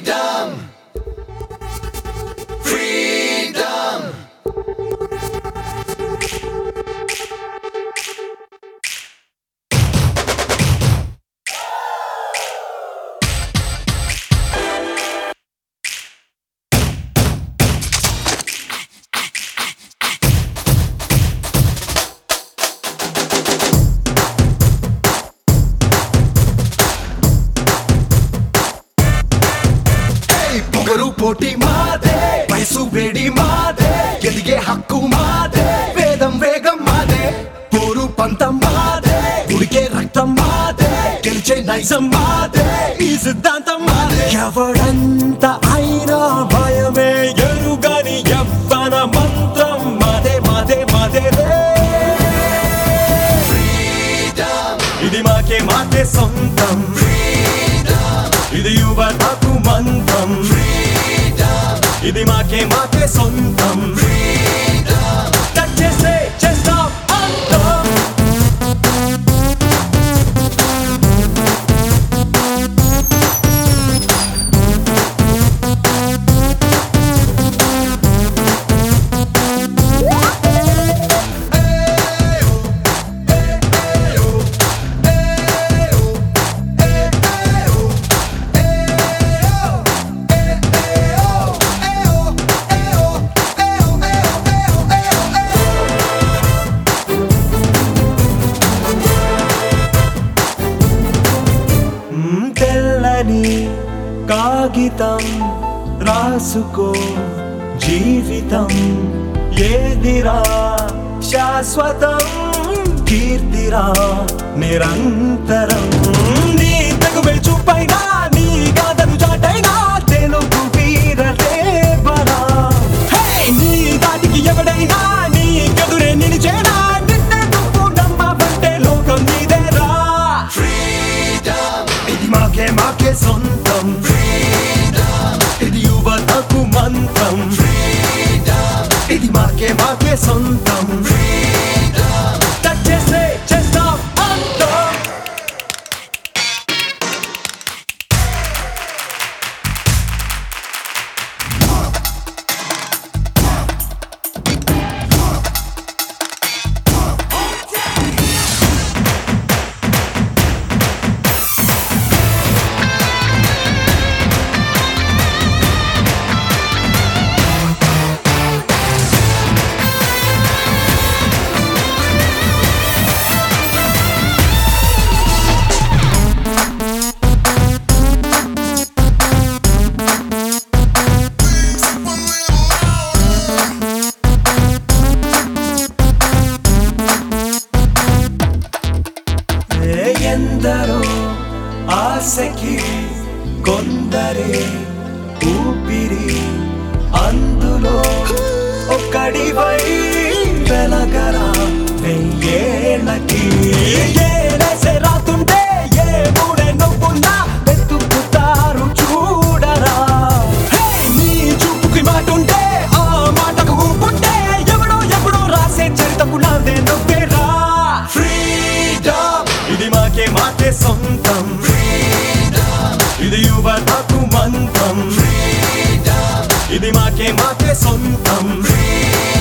Freedom! Freedom! పొగరు పోటీ మాదే వయసు వేడి మాదే ఎదిగే హక్కు మాదే వేదం వేగం మాదే పోరు పంతం మాదే ఉడికే రక్తం మాదే గెలిచే నైజం మాదే ఈ సిద్ధాంతం మాదే ఎవడంత అయినా భయమే ఎరుగని యవ్వన మంత్రం మాదే మాదే మాదే ఇది మాకే మాకే సొంతం ఇది యువతకు మంత్రం ఇది మాకే మాకే సొంతం చేస్తే చేస్తాం అంతం కాగితం రాసుకో జీవితం ఏదిరా శాశ్వతం కీర్తిరా నిరంతరం నీ తగువే చూపైనా నీ గాథను చాటైనా తెలుగు వీరలేవరా నీ దాటికి ఎవడైనా నీ కదురే నిలిచేనా నిన్నే నువ్వు నమ్మవంటే లోకం నీదేరా ఇది మాకే మాకే సొంతం ఇది యువతకు మంత్రం ఇది మాకే మాకే సొంతం చేస్తే చేస్తాం అంతం ఎందరో ఆశకి కొందరే ఊపిరి అందులో ఒక్కడివై వెలగరా వెయ్యేళ్ళకి ఏలేసే రాతుంటే ఏ మూడే నవ్వున్నా వెతుకుతారు చూడరా నీ చూపుకి మాటుంటే ఆ మాటకు ఊపుంటే ఎవడో ఎవడో రాసే చరితకు నాదే నవ్వేరా ఇది మాకే మాకే సొంతం ఇది యువతకు మంత్రం ఇది మాకే మాకే సొంతం